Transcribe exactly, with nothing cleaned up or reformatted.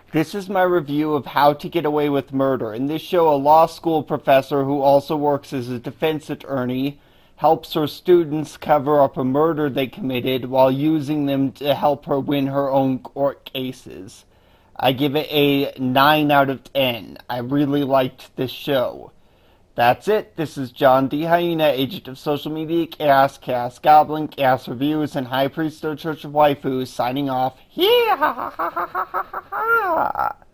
This is my review of How to Get Away with Murder. In this show, a law school professor who also works as a defense attorney helps her students cover up a murder they committed while using them to help her win her own court cases. I give it a nine out of ten. I really liked this show. That's it. This is John D. Hyena, agent of social media, Chaos, Chaos Goblin, Chaos Reviews, and High Priest of the Church of Waifus, signing off. Yeah!